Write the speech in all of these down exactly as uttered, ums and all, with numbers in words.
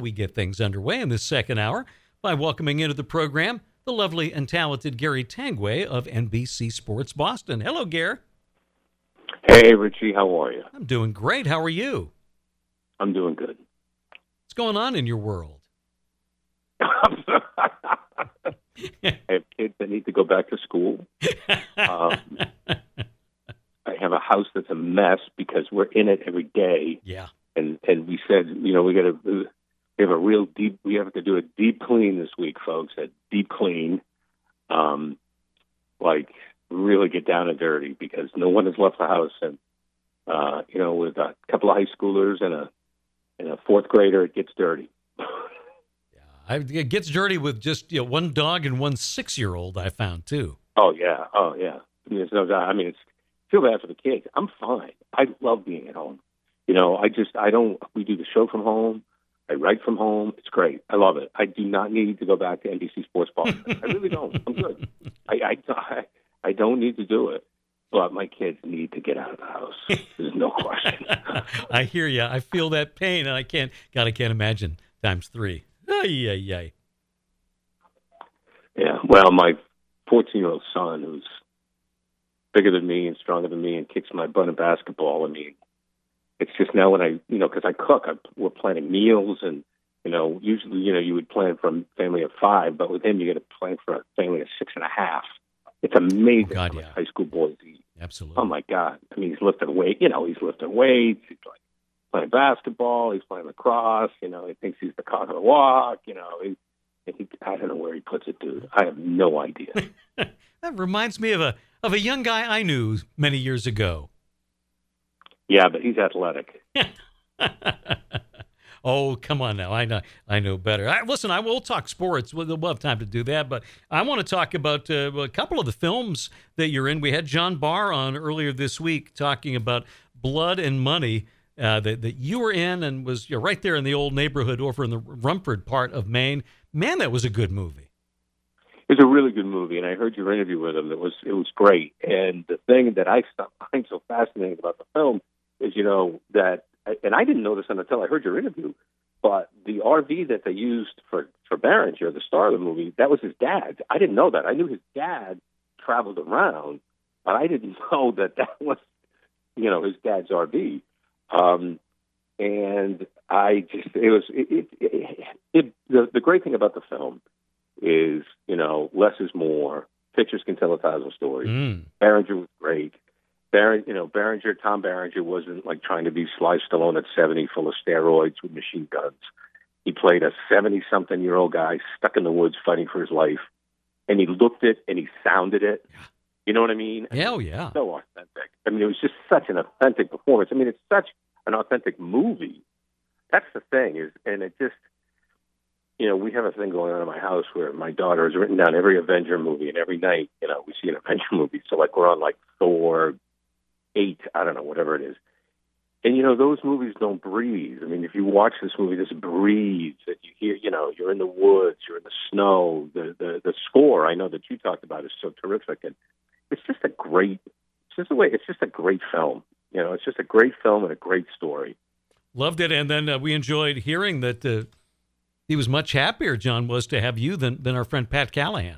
we get things underway in this second hour by welcoming into the program the lovely and talented Gary Tanguay of N B C Sports Boston. Hello, Gary. Hey, Richie. How are you? I'm doing great. How are you? I'm doing good. What's going on in your world? I have kids that need to go back to school. Um, I have a house that's a mess because we're in it every day. Yeah. And and we said, you know, we got to we have a real deep. We have to do a deep clean this week, folks. A deep clean, um, like really get down and dirty because no one has left the house. And uh, you know, with a couple of high schoolers and a and a fourth grader, it gets dirty. I, it gets dirty with just you know, one dog and one six-year-old. I found too. Oh yeah, oh yeah. I mean, there's no doubt. I mean, it's feel bad for the kids. I'm fine. I love being at home. You know, I just I don't. We do the show from home. I write from home. It's great. I love it. I do not need to go back to N B C Sports Boston. I really don't. I'm good. I, I I don't need to do it. But my kids need to get out of the house. There's no question. I hear you. I feel that pain, and I can't. God, I can't imagine times three. Ay, ay, ay. Yeah, well, my fourteen-year-old son, who's bigger than me and stronger than me and kicks my butt in basketball, I mean, it's just now when I, you know, because I cook, I, we're planning meals, and, you know, usually, you know, you would plan for a family of five, but with him, you got to plan for a family of six and a half. It's amazing oh, God, how yeah. much high school boys eat. Absolutely. Oh, my God. I mean, he's lifting weight. You know, he's lifting weights. He's like, playing basketball, he's playing lacrosse, you know, he thinks he's the cock of the walk, you know, he, he, I don't know where he puts it, dude. I have no idea. That reminds me of a of a young guy I knew many years ago. Yeah, but he's athletic. Oh, come on now. I know I know better. I, listen, I will talk sports. We'll, we'll have time to do that, but I want to talk about uh, a couple of the films that you're in. We had John Barr on earlier this week talking about Blood and Money. Uh, that, that you were in and was you know, right there in the old neighborhood over in the Rumford part of Maine. Man, that was a good movie. It was a really good movie, and I heard your interview with him. It was it was great. And the thing that I find so fascinating about the film is, you know, that, and I didn't know this until I heard your interview, but the R V that they used for, for Berenger, the star of the movie, that was his dad's. I didn't know that. I knew his dad traveled around, but I didn't know that that was, you know, his dad's R V. Um, and I just, it was, it, it, it, it the, the great thing about the film is, you know, less is more. Pictures can tell a thousand stories. Mm. Berenger was great. Ber, you know, Berenger, Tom Berenger wasn't like trying to be Sly Stallone at seventy full of steroids with machine guns. He played a seventy-something-year-old guy stuck in the woods fighting for his life. And he looked it and he sounded it. You know what I mean? Hell yeah. So authentic. I mean, it was just such an authentic performance. I mean, it's such an authentic movie. That's the thing is, and it just, you know, we have a thing going on in my house where my daughter has written down every Avenger movie, and every night, you know, we see an Avenger movie. So like we're on like Thor eight, I don't know, whatever it is. And, you know, those movies don't breathe. I mean, if you watch this movie, this breathes. That you hear, you know, you're in the woods, you're in the snow. The, the, the score, I know that you talked about, is so terrific. And it's just a great, it's just a way, it's just a great film. You know, it's just a great film and a great story. Loved it. And then uh, we enjoyed hearing that uh, he was much happier, John, was to have you than, than our friend Pat Callahan.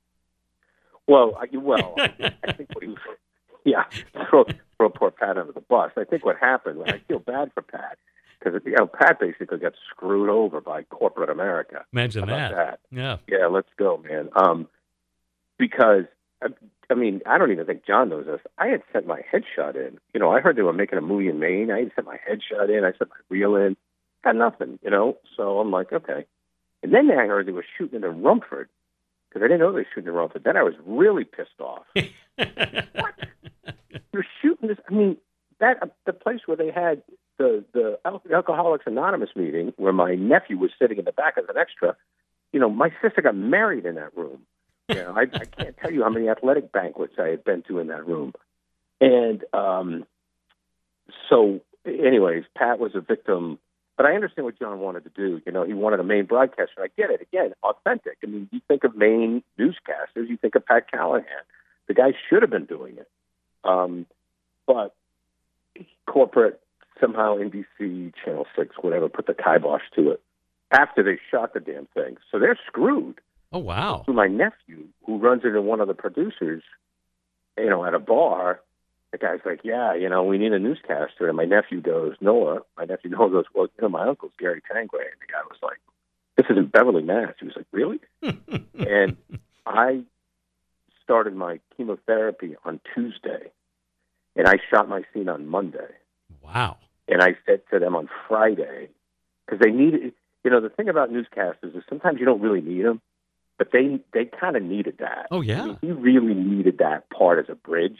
Well, I, well, I, I think what he was, yeah, throw, throw poor Pat under the bus. I think what happened, I feel bad for Pat, because you know, Pat basically got screwed over by corporate America. Imagine How about that. that. Yeah. Yeah, let's go, man. Um, because, I, I mean, I don't even think John knows this. I had sent my headshot in. You know, I heard they were making a movie in Maine. I had sent my headshot in. I sent my reel in. Got nothing, you know. So I'm like, okay. And then I heard they were shooting it in Rumford, because I didn't know they were shooting in Rumford. Then I was really pissed off. What? You're shooting this? I mean, that uh, the place where they had the the Al- Alcoholics Anonymous meeting, where my nephew was sitting in the back as an extra. You know, my sister got married in that room. You know, I, I can't tell you how many athletic banquets I had been to in that room. And um, so, anyways, Pat was a victim. But I understand what John wanted to do. You know, he wanted a Maine broadcaster. I get it. Again, authentic. I mean, you think of Maine newscasters, you think of Pat Callahan. The guy should have been doing it. Um, but corporate, somehow N B C, Channel six, whatever, put the kibosh to it. after they shot the damn thing. So they're screwed. Oh, wow. So my nephew, who runs into one of the producers, you know, at a bar, the guy's like, yeah, you know, we need a newscaster. And my nephew goes, Noah, my nephew Noah goes, well, you know, my uncle's Gary Tanguay. And the guy was like, this is in Beverly, Mass. He was like, really? And I started my chemotherapy on Tuesday, and I shot my scene on Monday. Wow. And I said to them on Friday, because they needed, you know, the thing about newscasters is sometimes you don't really need them, but they they kind of needed that. Oh, yeah. I mean, he really needed that part as a bridge.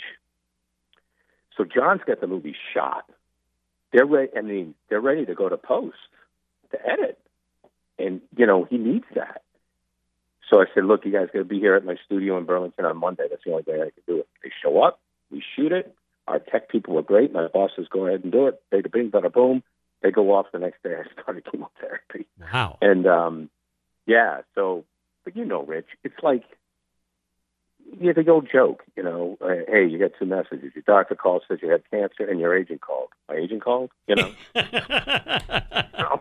So John's got the movie shot. They're ready. I mean, they're ready to go to post to edit, and you know he needs that. So I said, look, you guys got to be here at my studio in Burlington on Monday. That's the only day I can do it. They show up, we shoot it. Our tech people were great. My boss says, go ahead and do it. Bada bing, bada boom. They go off the next day. I started chemotherapy. Wow. And um, yeah, so, but you know, Rich, it's like, yeah, the old joke, you know, uh, hey, you got two messages. Your doctor called, says you had cancer, and your agent called. My agent called, you know. you know?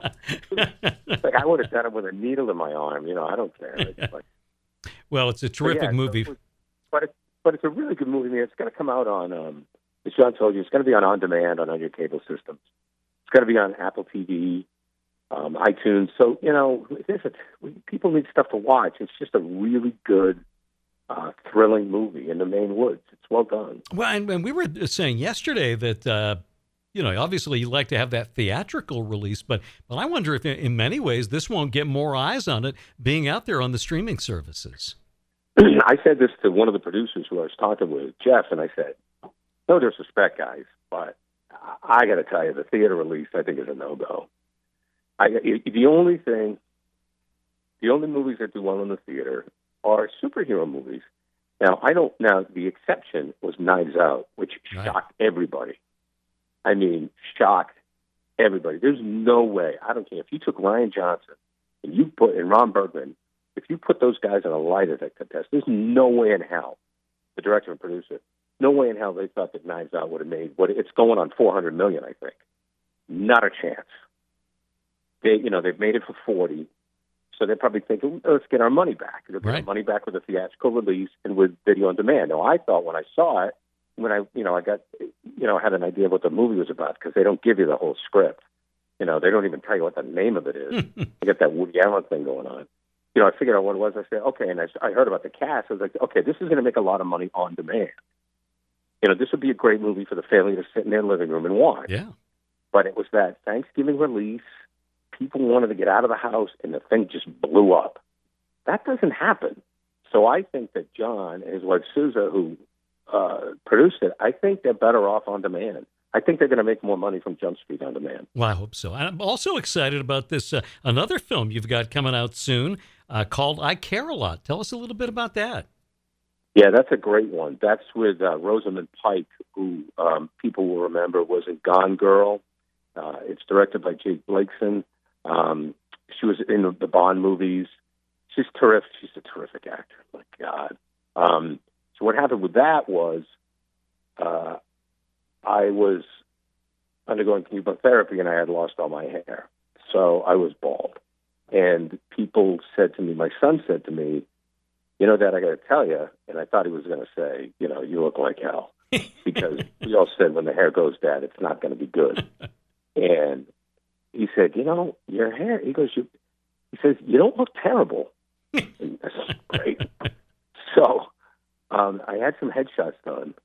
Like I would have done it with a needle in my arm, you know. I don't care. It's like, well, it's a terrific yeah, movie. So, but it, but it's a really good movie. I mean, it's going to come out on, um, as John told you, it's going to be on on demand on, on your cable systems. It's going to be on Apple T V, um, iTunes. So you know, there's a, people need stuff to watch. It's just a really good. Uh, thrilling movie in the Maine woods. It's well done. Well, and, and we were saying yesterday that, uh, you know, obviously you like to have that theatrical release, but but I wonder if in many ways this won't get more eyes on it being out there on the streaming services. I said this to one of the producers who I was talking with, Jeff, and I said, no disrespect, guys, but I, I got to tell you, the theater release I think is a no-go. I, the only thing, the only movies that do well in the theater are superhero movies. Now, I don't. Now, the exception was Knives Out, which right. shocked everybody. I mean, shocked everybody. There's no way. I don't care if you took Ryan Johnson and you put and Ron Bergman. If you put those guys on a lie detector test, there's no way in hell. The director and producer, no way in hell they thought that Knives Out would have made what it's going on four hundred million. I think, not a chance. They, you know, they've made it for forty. So they're probably thinking, let's get our money back. They'll get right. our money back with a theatrical release and with video on demand. Now, I thought when I saw it, when I, you know, I got, you know, had an idea of what the movie was about because they don't give you the whole script. You know, they don't even tell you what the name of it is. I got that Woody Allen thing going on. You know, I figured out what it was. I said, okay, and I, I heard about the cast. I was like, okay, this is going to make a lot of money on demand. You know, this would be a great movie for the family to sit in their living room and watch. Yeah. But it was that Thanksgiving release. People wanted to get out of the house, and the thing just blew up. That doesn't happen. So I think that John and his wife, Sousa, who uh, produced it, I think they're better off on demand. I think they're going to make more money from Jump Street on demand. Well, I hope so. I'm also excited about this, uh, another film you've got coming out soon uh, called I Care a Lot. Tell us a little bit about that. Yeah, that's a great one. That's with uh, Rosamund Pike, who um, people will remember was in Gone Girl. Uh, it's directed by Jake Blakeson. Um, she was in the Bond movies. She's terrific. She's a terrific actor. My God. Um, so what happened with that was uh, I was undergoing chemotherapy and I had lost all my hair. So I was bald. And people said to me, my son said to me, you know, Dad, I got to tell you, and I thought he was going to say, you know, you look like hell. Because we all said when the hair goes, Dad, it's not going to be good. And he said, you know, your hair, he goes, you, he says, you don't look terrible. And that's great. So um, I had some headshots done.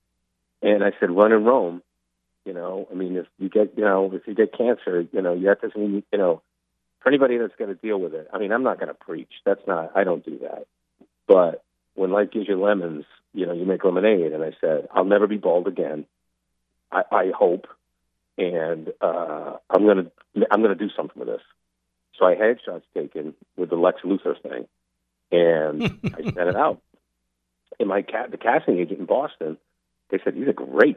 And I said, run in Rome. You know, I mean, if you get, you know, if you get cancer, you know, you have to, you know, for anybody that's going to deal with it. I mean, I'm not going to preach. That's not, I don't do that. But when life gives you lemons, you know, you make lemonade. And I said, I'll never be bald again. I, I hope. And uh, I'm going to, I'm going to do something with this. So I had shots taken with the Lex Luthor thing. And I sent it out. And my cat, the casting agent in Boston, they said, you look great.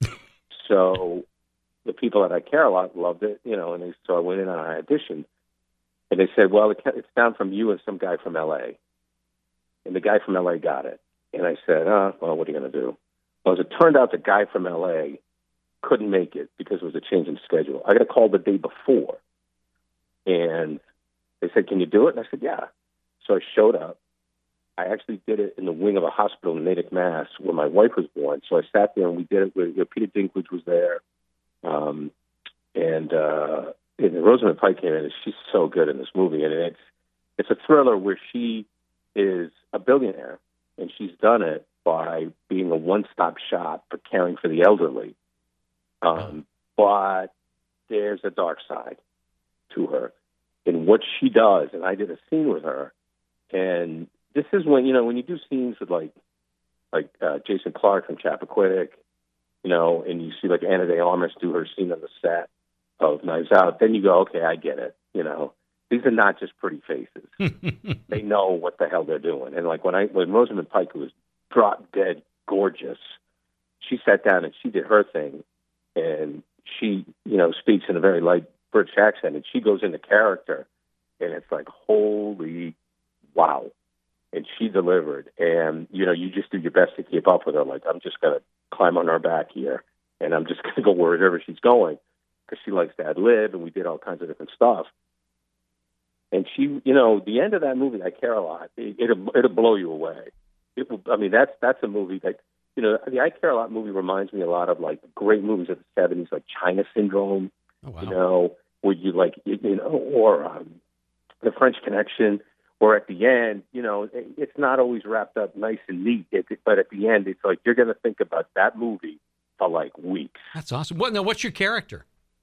So the people that I care a lot loved it, you know, and they, so I went in and I auditioned. And they said, well, it, it's down from you and some guy from L A. And the guy from L A got it. And I said, oh, well, what are you going to do? Well, as it turned out, the guy from L A couldn't make it because it was a change in schedule. I got a call the day before. And said, "Can you do it?" And I said, "Yeah." So I showed up. I actually did it in the wing of a hospital in Natick, Mass, where my wife was born. So I sat there and we did it with, you know, Peter Dinklage was there. Um, and, uh, and Rosamund Pike came in, and she's so good in this movie. And it's, it's a thriller where she is a billionaire, and she's done it by being a one-stop shop for caring for the elderly. Um, but there's a dark side to her in what she does. And I did a scene with her, and this is when, you know, when you do scenes with like, like uh, Jason Clarke from Chappaquiddick, you know, and you see like Anna de Armas do her scene on the set of Knives Out, then you go, okay, I get it. You know, these are not just pretty faces. They know what the hell they're doing. And like when I, when Rosamund Pike was drop dead gorgeous, she sat down and she did her thing, and she, you know, speaks in a very light British accent, and she goes into character, and it's like, holy wow. And she delivered, and, you know, you just do your best to keep up with her. Like, I'm just going to climb on her back here, and I'm just going to go wherever she's going, because she likes to ad-lib, and we did all kinds of different stuff. And she, you know, the end of that movie, I Care a Lot, it, it'll, it'll blow you away. It will, I mean, that's that's a movie that, you know, the I Care a Lot movie reminds me a lot of, like, great movies of the seventies, like China Syndrome, oh, wow. you know, where you, like, you, you know, or um, The French Connection, or at the end, you know, it's not always wrapped up nice and neat, it, but at the end, it's like you're going to think about that movie for like weeks. That's awesome. What now? What's your character?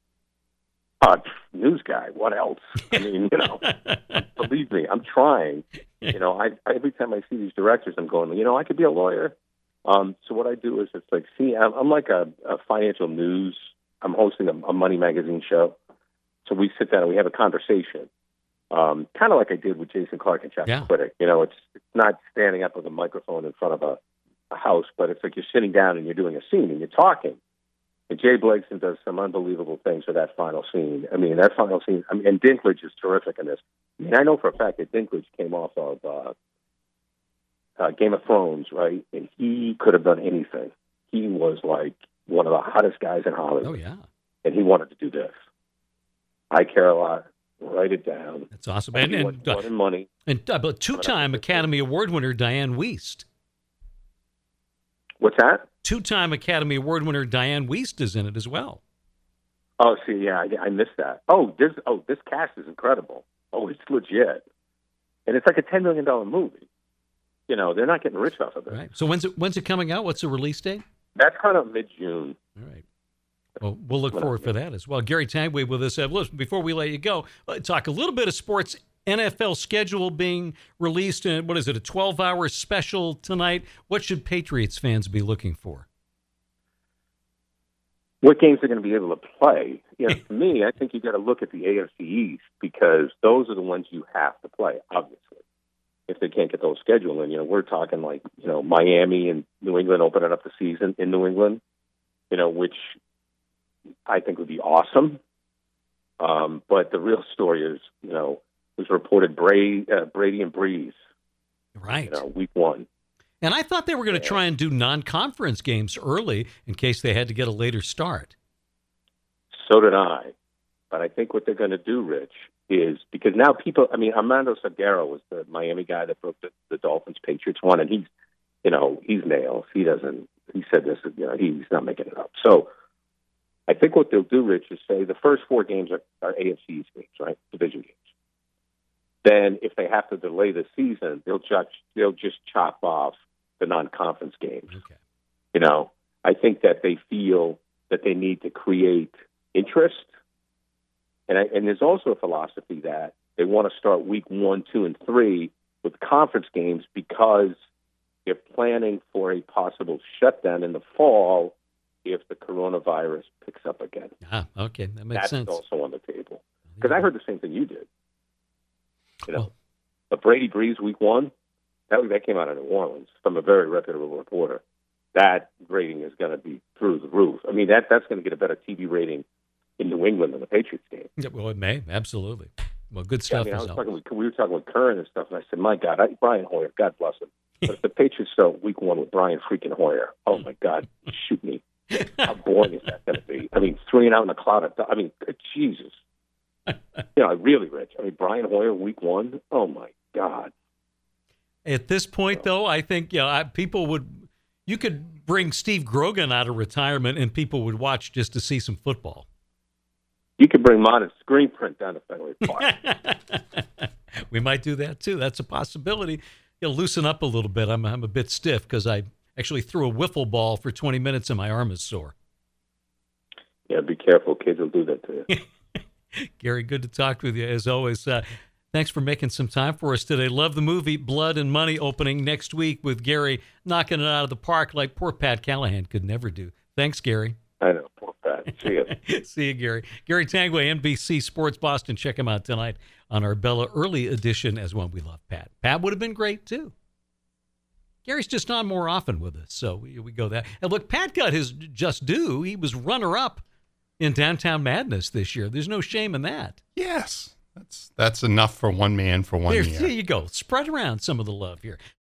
Uh, news guy. What else? I mean, you know, believe me, I'm trying. You know, I, I every time I see these directors, I'm going, you know, I could be a lawyer. Um, so what I do is it's like, see, I'm, I'm like a, a financial news. I'm hosting a, a money magazine show. So we sit down and we have a conversation. Um, kind of like I did with Jason Clarke and Chappaquiddick. Yeah. You know, it's it's not standing up with a microphone in front of a, a house, but it's like you're sitting down and you're doing a scene and you're talking. And Jay Blakeson does some unbelievable things for that final scene. I mean, that final scene, I mean, and Dinklage is terrific in this. I mean, I know for a fact that Dinklage came off of uh, uh, Game of Thrones, right? And he could have done anything. He was like one of the hottest guys in Hollywood. Oh, yeah. And he wanted to do this. I Care a Lot. Write it down. That's awesome. And, and, and, and money. And uh, but two-time Academy Award winner Diane Wiest. What's that? Two-time Academy Award winner Diane Wiest is in it as well. Oh, see, yeah, I, I missed that. Oh, this, oh, this cast is incredible. Oh, it's legit, and it's like a ten million dollar movie. You know, they're not getting rich off of it. Right. So when's it when's it coming out? What's the release date? That's kind of mid-June. All right. Well, we'll look forward for that as well. Gary Tangway with us. Uh, listen, before we let you go, let's talk a little bit of sports. N F L schedule being released in, what is it, a twelve hour special tonight? What should Patriots fans be looking for? What games they're going to be able to play? You know, for me, I think you got to look at the A F C East, because those are the ones you have to play, obviously, if they can't get those scheduled in. You know, we're talking like, you know, Miami and New England opening up the season in New England, you know, which I think would be awesome. Um, but the real story is, you know, it was reported Brady, uh, Brady and Breeze. Right. You know, week one. And I thought they were going to try and do non-conference games early in case they had to get a later start. So did I. But I think what they're going to do, Rich, is because now people, I mean, Armando Salguero was the Miami guy that broke the, the Dolphins-Patriots one, and he's, you know, he's nails. He doesn't, he said this, you know, he's not making it up. So I think what they'll do, Rich, is say the first four games are, are A F C East games, right? Division games. Then if they have to delay the season, they'll just, they'll just chop off the non-conference games. Okay. You know, I think that they feel that they need to create interest. And, I, and there's also a philosophy that they want to start week one, two, and three with conference games because they're planning for a possible shutdown in the fall if the coronavirus picks up again. Ah, okay. That makes That's sense. That's also on the table. Because I heard the same thing you did. You know, well, but Brady Breeze week one, that, that came out of New Orleans from a very reputable reporter. That rating is going to be through the roof. I mean, that that's going to get a better T V rating in New England than the Patriots game. Yeah, well, it may. Absolutely. Well, good stuff. Yeah, I mean, I was talking with, we were talking with Curran and stuff, and I said, my God, I, Brian Hoyer, God bless him. But if the Patriots start week one with Brian freaking Hoyer, oh, my God, shoot me. How boring is that going to be? I mean, three and out in the cloud. Of, I mean, Jesus. know, really rich. I mean, Brian Hoyer, week one. Oh my God. At this point, though, I think you know, I, people would. You could bring Steve Grogan out of retirement, and people would watch just to see some football. You could bring modern screen print down to Fenway Park. We might do that too. That's a possibility. You'll loosen up a little bit. I'm I'm a bit stiff because I actually threw a wiffle ball for twenty minutes and my arm is sore. Yeah, be careful. Kids will do that to you. Gary, good to talk with you as always. Uh, thanks for making some time for us today. Love the movie Blood and Money opening next week with Gary knocking it out of the park like poor Pat Callahan could never do. Thanks, Gary. I know. Poor Pat. See you. See you, Gary. Gary Tanguay, N B C Sports Boston. Check him out tonight on our Bella Early edition as one. We love Pat. Pat would have been great, too. Gary's just on more often with us, so we, we go that. And look, Pat got his just due. He was runner-up in Downtown Madness this year. There's no shame in that. Yes. That's that's enough for one man for one There, year. there you go. Spread around some of the love here.